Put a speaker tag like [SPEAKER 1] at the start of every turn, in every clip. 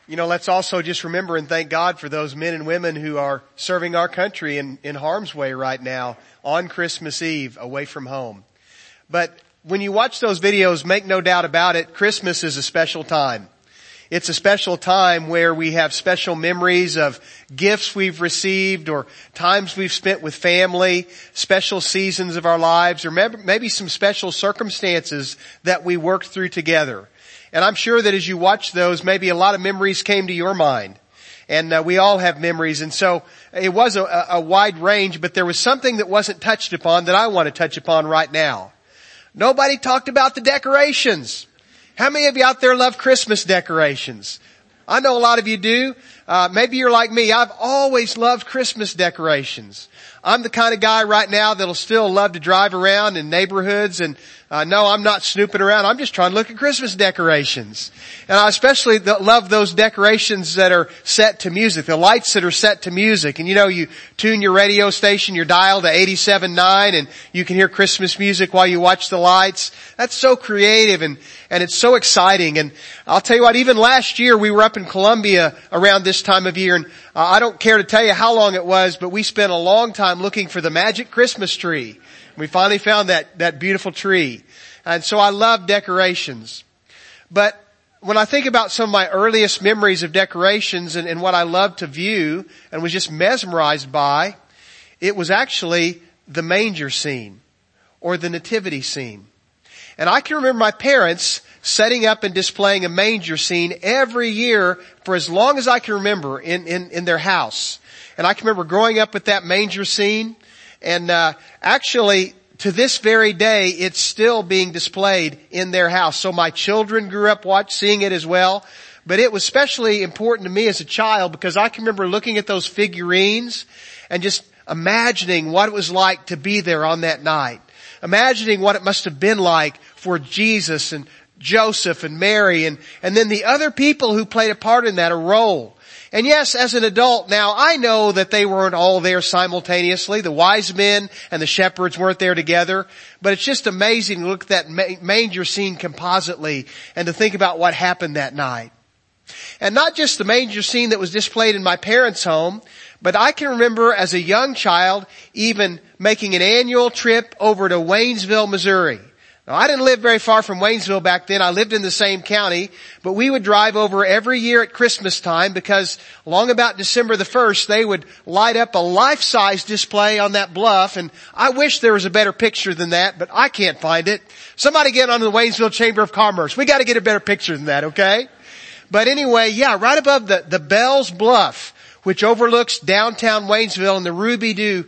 [SPEAKER 1] Let's also just remember and thank God for those men and women who are serving our country in harm's way right now on Christmas Eve away from home. But when you watch those videos, make no doubt about it, Christmas is a special time. It's a special time where we have special memories of gifts we've received or times we've spent with family, special seasons of our lives, or maybe some special circumstances that we worked through together. And I'm sure that as you watch those, maybe a lot of memories came to your mind. And we all have memories. And so it was a wide range, but there was something that wasn't touched upon that I want to touch upon right now. Nobody talked about the decorations. How many of you out there love Christmas decorations? I know a lot of you do. Maybe you're like me. I've always loved Christmas decorations. I'm the kind of guy right now that'll still love to drive around in neighborhoods and no, I'm not snooping around. I'm just trying to look at Christmas decorations. And I especially love those decorations that are set to music, the lights that are set to music. And you tune your radio station, your dial to 87.9 and you can hear Christmas music while you watch the lights. That's so creative and it's so exciting. And I'll tell you what, even last year we were up in Columbia around this time of year and I don't care to tell you how long it was, but we spent a long time looking for the magic Christmas tree. We finally found that beautiful tree. And so I love decorations. But when I think about some of my earliest memories of decorations and what I loved to view and was just mesmerized by, it was actually the manger scene or the nativity scene. And I can remember my parents setting up and displaying a manger scene every year for as long as I can remember in their house. And I can remember growing up with that manger scene. And actually, to this very day, it's still being displayed in their house. So my children grew up seeing it as well. But it was especially important to me as a child because I can remember looking at those figurines and just imagining what it was like to be there on that night. Imagining what it must have been like for Jesus and Joseph and Mary and then the other people who played a part in that, a role. And yes, as an adult now, I know that they weren't all there simultaneously. The wise men and the shepherds weren't there together. But it's just amazing to look at that manger scene compositely and to think about what happened that night. And not just the manger scene that was displayed in my parents' home, but I can remember as a young child even making an annual trip over to Waynesville, Missouri. Now, I didn't live very far from Waynesville back then. I lived in the same county, but we would drive over every year at Christmas time because along about December the 1st, they would light up a life-size display on that bluff. And I wish there was a better picture than that, but I can't find it. Somebody get on the Waynesville Chamber of Commerce. We got to get a better picture than that, okay? But anyway, yeah, right above the Bells Bluff, which overlooks downtown Waynesville and the Ruby Dew,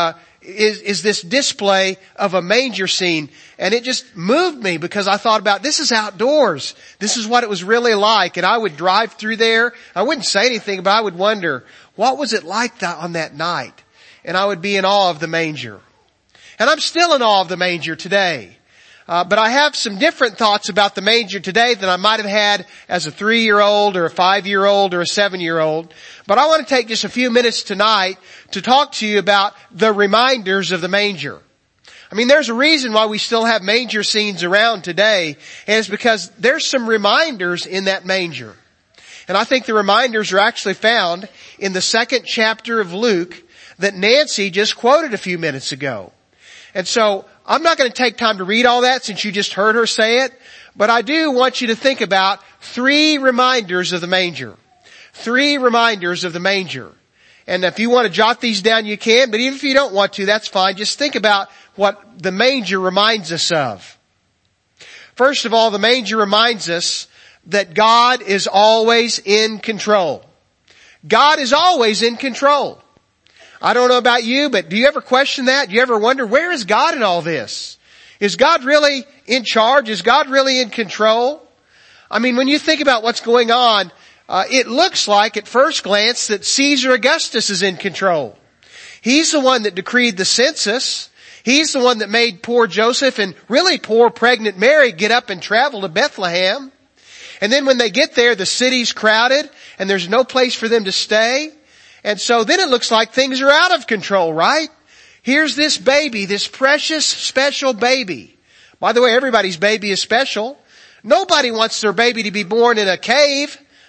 [SPEAKER 1] is this display of a manger scene. And it just moved me because I thought about this is outdoors. This is what it was really like. And I would drive through there. I wouldn't say anything, but I would wonder, what was it like on that night? And I would be in awe of the manger. And I'm still in awe of the manger today. But I have some different thoughts about the manger today than I might have had as a 3-year-old or a 5-year-old or a 7-year-old. But I want to take just a few minutes tonight to talk to you about the reminders of the manger. I mean, there's a reason why we still have manger scenes around today, and it's because there's some reminders in that manger. And I think the reminders are actually found in the 2nd chapter of Luke that Nancy just quoted a few minutes ago. And so I'm not going to take time to read all that since you just heard her say it, but I do want you to think about 3 reminders of the manger. 3 reminders of the manger. And if you want to jot these down, you can, but even if you don't want to, that's fine. Just think about what the manger reminds us of. First of all, the manger reminds us that God is always in control. God is always in control. I don't know about you, but do you ever question that? Do you ever wonder, where is God in all this? Is God really in charge? Is God really in control? I mean, when you think about what's going on, it looks like at first glance that Caesar Augustus is in control. He's the one that decreed the census. He's the one that made poor Joseph and really poor pregnant Mary get up and travel to Bethlehem. And then when they get there, the city's crowded and there's no place for them to stay. And so then it looks like things are out of control, right? Here's this baby, this precious, special baby. By the way, everybody's baby is special. Nobody wants their baby to be born in a cave.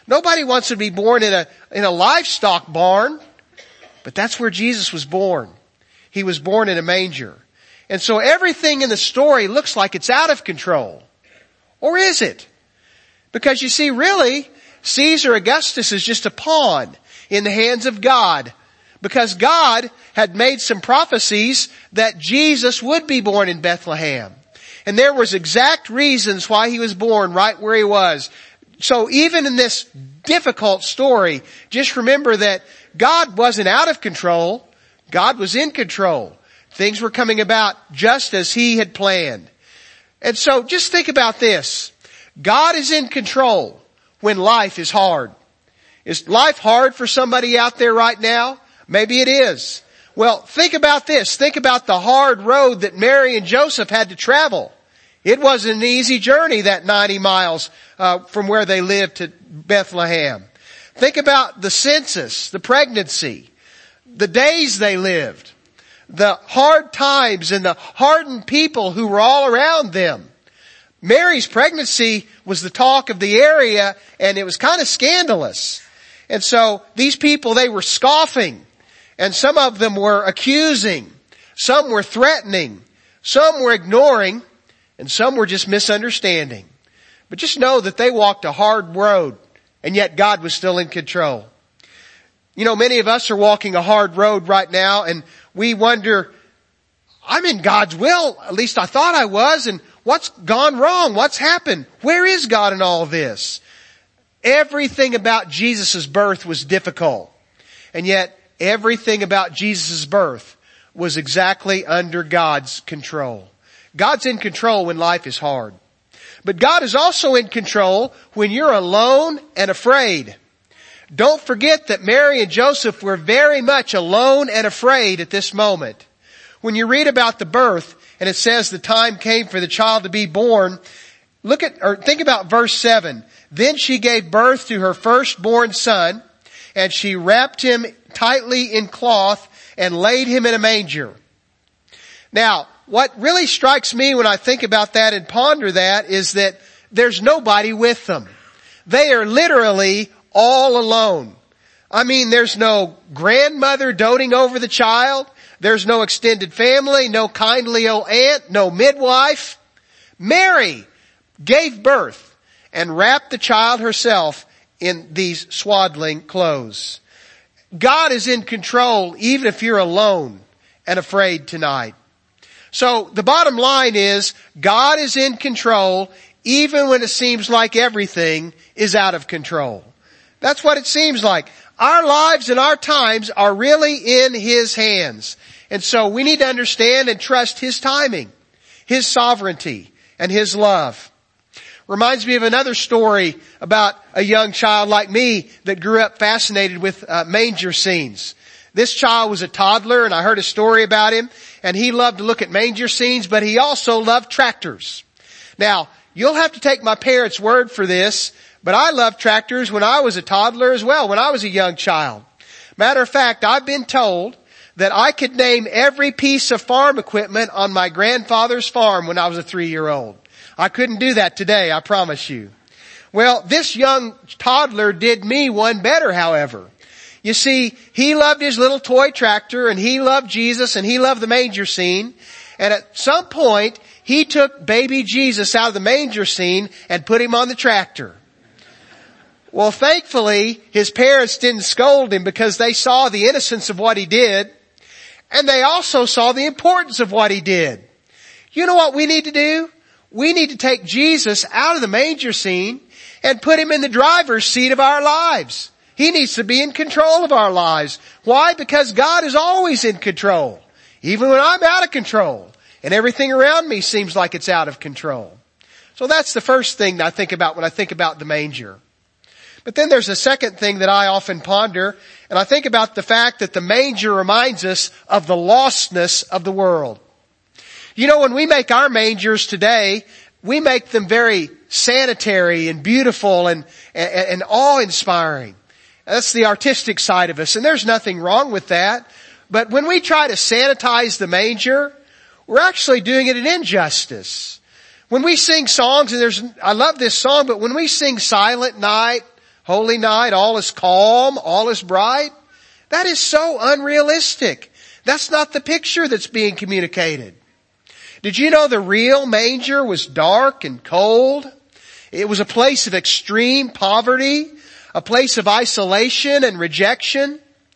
[SPEAKER 1] Nobody wants to be born in a livestock barn. But that's where Jesus was born. He was born in a manger. And so everything in the story looks like it's out of control. Or is it? Because you see, really, Caesar Augustus is just a pawn in the hands of God. Because God had made some prophecies that Jesus would be born in Bethlehem. And there was exact reasons why he was born right where he was. So even in this difficult story, just remember that God wasn't out of control. God was in control. Things were coming about just as he had planned. And so just think about this. God is in control when life is hard. Is life hard for somebody out there right now? Maybe it is. Well, think about this. Think about the hard road that Mary and Joseph had to travel. It wasn't an easy journey, that 90 miles from where they lived to Bethlehem. Think about the census, the pregnancy, the days they lived, the hard times and the hardened people who were all around them. Mary's pregnancy was the talk of the area, and it was kind of scandalous. And so these people, they were scoffing, and some of them were accusing, some were threatening, some were ignoring, and some were just misunderstanding. But just know that they walked a hard road, and yet God was still in control. You know, many of us are walking a hard road right now, and we wonder, I'm in God's will. At least I thought I was, and what's gone wrong? What's happened? Where is God in all of this? Everything about Jesus' birth was difficult. And yet, everything about Jesus' birth was exactly under God's control. God's in control when life is hard. But God is also in control when you're alone and afraid. Don't forget that Mary and Joseph were very much alone and afraid at this moment. When you read about the birth, and it says the time came for the child to be born, think about verse 7. Then she gave birth to her firstborn son, and she wrapped him tightly in cloth and laid him in a manger. Now, what really strikes me when I think about that and ponder that is that there's nobody with them. They are literally all alone. I mean, there's no grandmother doting over the child. There's no extended family, no kindly old aunt, no midwife. Mary gave birth and wrapped the child herself in these swaddling clothes. God is in control even if you're alone and afraid tonight. So the bottom line is God is in control even when it seems like everything is out of control. That's what it seems like. Our lives and our times are really in His hands. And so we need to understand and trust His timing, His sovereignty, and His love. Reminds me of another story about a young child like me that grew up fascinated with manger scenes. This child was a toddler, and I heard a story about him, and he loved to look at manger scenes, but he also loved tractors. Now, you'll have to take my parents' word for this, but I loved tractors when I was a toddler as well, when I was a young child. Matter of fact, I've been told that I could name every piece of farm equipment on my grandfather's farm when I was a 3-year-old. I couldn't do that today, I promise you. Well, this young toddler did me one better, however. You see, he loved his little toy tractor, and he loved Jesus, and he loved the manger scene. And at some point, he took baby Jesus out of the manger scene and put him on the tractor. Well, thankfully, his parents didn't scold him because they saw the innocence of what he did, and they also saw the importance of what he did. You know what we need to do? We need to take Jesus out of the manger scene and put him in the driver's seat of our lives. He needs to be in control of our lives. Why? Because God is always in control. Even when I'm out of control and everything around me seems like it's out of control. So that's the first thing that I think about when I think about the manger. But then there's a second thing that I often ponder, and I think about the fact that the manger reminds us of the lostness of the world. You know, when we make our mangers today, we make them very sanitary and beautiful and awe-inspiring. That's the artistic side of us, and there's nothing wrong with that. But when we try to sanitize the manger, we're actually doing it an injustice. When we sing songs, and I love this song, but when we sing Silent Night, Holy night, all is calm, all is bright. That is so unrealistic. That's not the picture that's being communicated. Did you know the real manger was dark and cold? It was a place of extreme poverty, a place of isolation and rejection.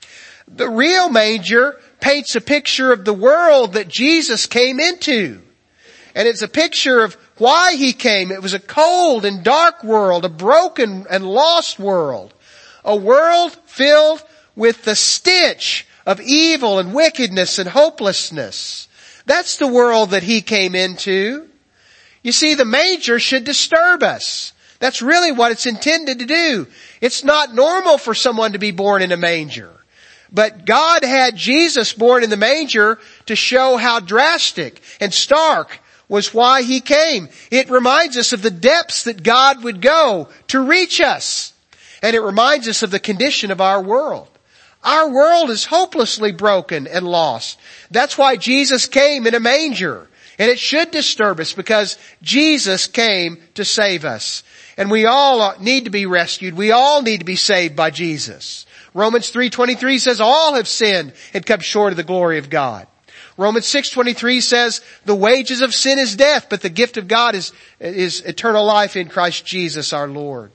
[SPEAKER 1] The real manger paints a picture of the world that Jesus came into. And it's a picture of why He came. It was a cold and dark world, a broken and lost world. A world filled with the stench of evil and wickedness and hopelessness. That's the world that He came into. You see, the manger should disturb us. That's really what it's intended to do. It's not normal for someone to be born in a manger. But God had Jesus born in the manger to show how drastic and stark was why He came. It reminds us of the depths that God would go to reach us. And it reminds us of the condition of our world. Our world is hopelessly broken and lost. That's why Jesus came in a manger. And it should disturb us because Jesus came to save us. And we all need to be rescued. We all need to be saved by Jesus. Romans 3:23 says all have sinned and come short of the glory of God. Romans 6:23 says the wages of sin is death, but the gift of God is eternal life in Christ Jesus our Lord.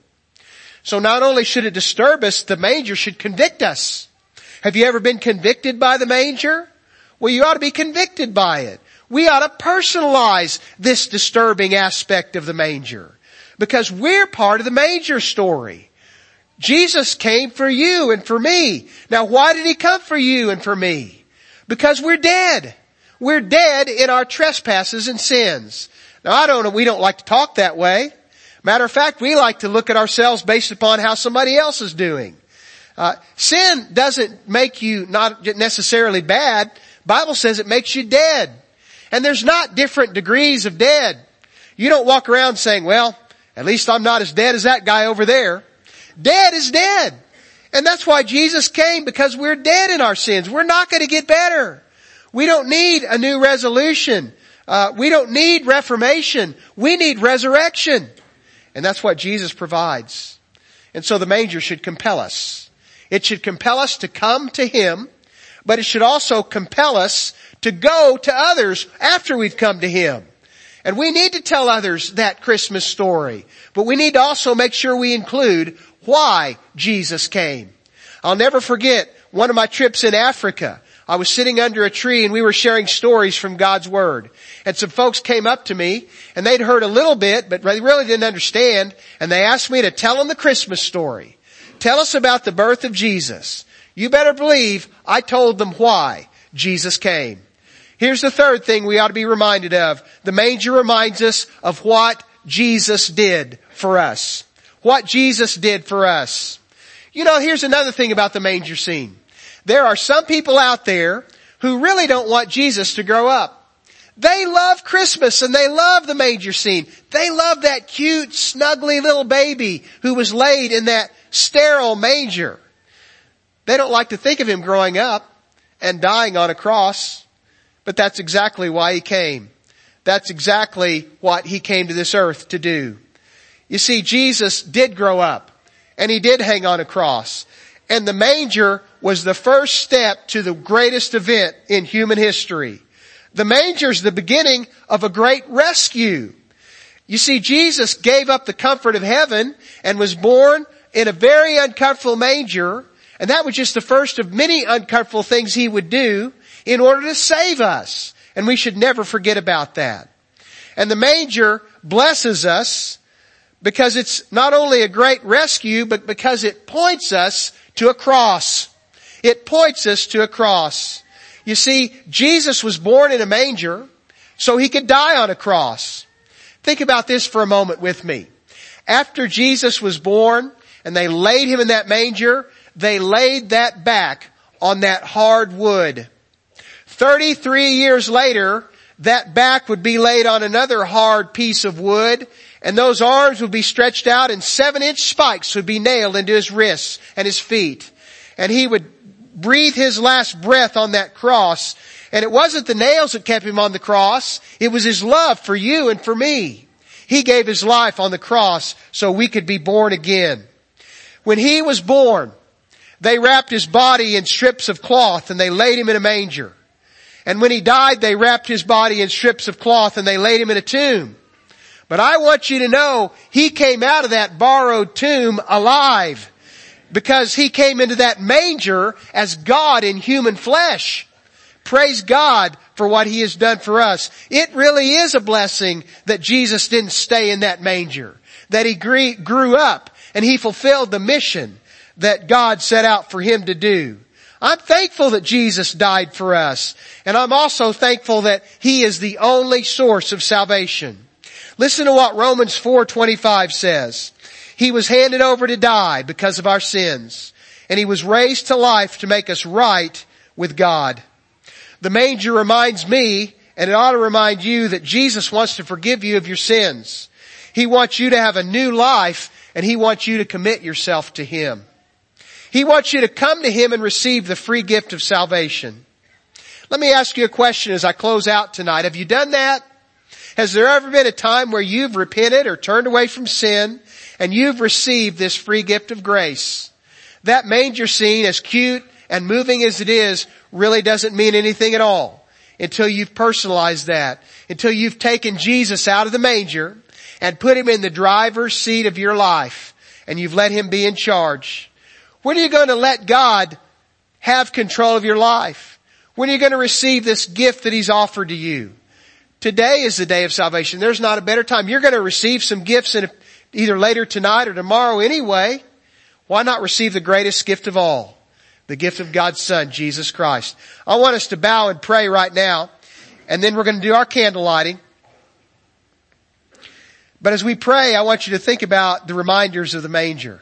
[SPEAKER 1] So not only should it disturb us, the manger should convict us. Have you ever been convicted by the manger? Well, you ought to be convicted by it. We ought to personalize this disturbing aspect of the manger because we're part of the manger story. Jesus came for you and for me. Now, why did He come for you and for me? Because we're dead. We're dead in our trespasses and sins. Now, we don't like to talk that way. Matter of fact, we like to look at ourselves based upon how somebody else is doing. Sin doesn't make you not necessarily bad. Bible says it makes you dead. And there's not different degrees of dead. You don't walk around saying, well, at least I'm not as dead as that guy over there. Dead is dead. And that's why Jesus came, because we're dead in our sins. We're not going to get better. We don't need a new resolution. We don't need reformation. We need resurrection. And that's what Jesus provides. And so the manger should compel us. It should compel us to come to Him, but it should also compel us to go to others after we've come to Him. And we need to tell others that Christmas story, but we need to also make sure we include why Jesus came. I'll never forget one of my trips in Africa. I was sitting under a tree and we were sharing stories from God's Word. And some folks came up to me and they'd heard a little bit, but they really didn't understand. And they asked me to tell them the Christmas story. Tell us about the birth of Jesus. You better believe I told them why Jesus came. Here's the third thing we ought to be reminded of. The manger reminds us of what Jesus did for us. What Jesus did for us. You know, here's another thing about the manger scene. There are some people out there who really don't want Jesus to grow up. They love Christmas and they love the manger scene. They love that cute, snuggly little baby who was laid in that sterile manger. They don't like to think of Him growing up and dying on a cross, but that's exactly why He came. That's exactly what He came to this earth to do. You see, Jesus did grow up and He did hang on a cross. And the manger was the first step to the greatest event in human history. The manger is the beginning of a great rescue. You see, Jesus gave up the comfort of heaven and was born in a very uncomfortable manger. And that was just the first of many uncomfortable things He would do in order to save us. And we should never forget about that. And the manger blesses us because it's not only a great rescue, but because it points us to a cross. It points us to a cross. You see, Jesus was born in a manger so He could die on a cross. Think about this for a moment with me. After Jesus was born and they laid Him in that manger, they laid that back on that hard wood. 33 years later, that back would be laid on another hard piece of wood, and those arms would be stretched out and 7-inch spikes would be nailed into His wrists and His feet. And He would breathe His last breath on that cross. And it wasn't the nails that kept Him on the cross. It was His love for you and for me. He gave His life on the cross so we could be born again. When he was born, they wrapped his body in strips of cloth and they laid him in a manger. And when he died, they wrapped his body in strips of cloth and they laid him in a tomb. But I want you to know he came out of that borrowed tomb alive, because he came into that manger as God in human flesh. Praise God for what he has done for us. It really is a blessing that Jesus didn't stay in that manger, that he grew up and he fulfilled the mission that God set out for him to do. I'm thankful that Jesus died for us, and I'm also thankful that he is the only source of salvation. Listen to what Romans 4:25 says. He was handed over to die because of our sins, and he was raised to life to make us right with God. The manger reminds me, and it ought to remind you, that Jesus wants to forgive you of your sins. He wants you to have a new life, and he wants you to commit yourself to him. He wants you to come to him and receive the free gift of salvation. Let me ask you a question as I close out tonight. Have you done that? Has there ever been a time where you've repented or turned away from sin and you've received this free gift of grace? That manger scene, as cute and moving as it is, really doesn't mean anything at all until you've personalized that, until you've taken Jesus out of the manger and put him in the driver's seat of your life and you've let him be in charge. When are you going to let God have control of your life? When are you going to receive this gift that he's offered to you? Today is the day of salvation. There's not a better time. You're going to receive some gifts either later tonight or tomorrow anyway. Why not receive the greatest gift of all? The gift of God's Son, Jesus Christ. I want us to bow and pray right now, and then we're going to do our candle lighting. But as we pray, I want you to think about the reminders of the manger.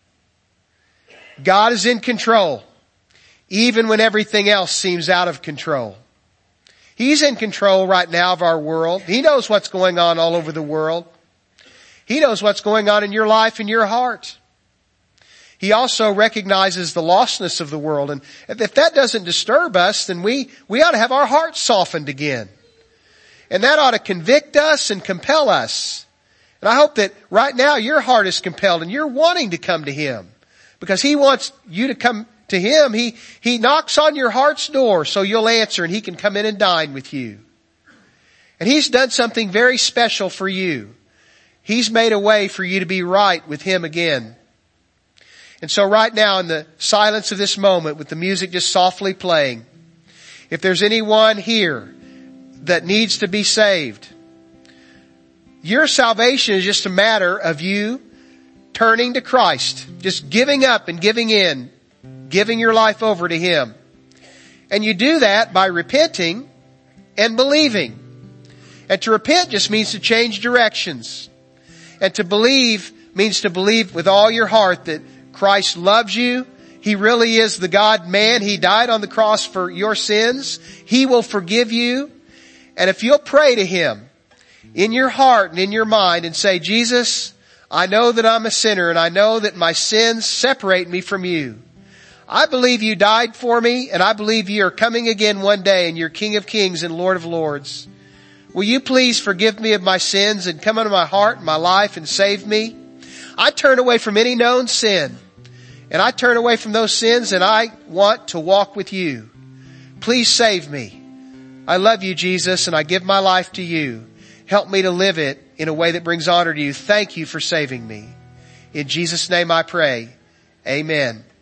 [SPEAKER 1] God is in control, even when everything else seems out of control. He's in control right now of our world. He knows what's going on all over the world. He knows what's going on in your life and your heart. He also recognizes the lostness of the world. And if that doesn't disturb us, then we ought to have our hearts softened again. And that ought to convict us and compel us. And I hope that right now your heart is compelled and you're wanting to come to him, because he wants you to come to him. He knocks on your heart's door so you'll answer and he can come in and dine with you. And he's done something very special for you. He's made a way for you to be right with him again. And so right now, in the silence of this moment, with the music just softly playing, if there's anyone here that needs to be saved, your salvation is just a matter of you turning to Christ, just giving up and giving in, giving your life over to him. And you do that by repenting and believing. And to repent just means to change directions. And to believe means to believe with all your heart that Christ loves you. He really is the God-man. He died on the cross for your sins. He will forgive you. And if you'll pray to him in your heart and in your mind and say, Jesus, I know that I'm a sinner and I know that my sins separate me from you. I believe you died for me, and I believe you are coming again one day and you're King of Kings and Lord of Lords. Will you please forgive me of my sins and come into my heart and my life and save me? I turn away from any known sin, and I turn away from those sins, and I want to walk with you. Please save me. I love you, Jesus, and I give my life to you. Help me to live it in a way that brings honor to you. Thank you for saving me. In Jesus' name I pray. Amen.